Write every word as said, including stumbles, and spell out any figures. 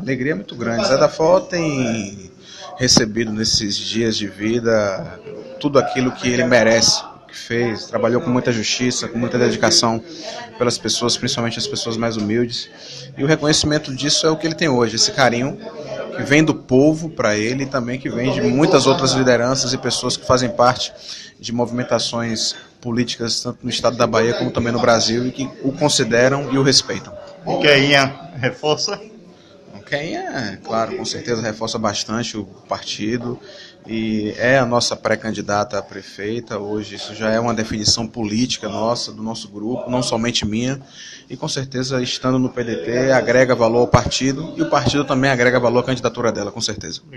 alegria é muito grande. Zé da Foz tem recebido nesses dias de vida tudo aquilo que ele merece, que fez, trabalhou com muita justiça, com muita dedicação pelas pessoas, principalmente as pessoas mais humildes. E o reconhecimento disso é o que ele tem hoje, esse carinho que vem do povo para ele e também que vem de muitas outras lideranças e pessoas que fazem parte de movimentações políticas, tanto no estado da Bahia como também no Brasil, e que o consideram e o respeitam. O Queinha reforça? O Queinha, claro, com certeza reforça bastante o partido e é a nossa pré-candidata a prefeita. Hoje isso já é uma definição política nossa, do nosso grupo, não somente minha, e com certeza estando no P D T agrega valor ao partido e o partido também agrega valor à candidatura dela, com certeza.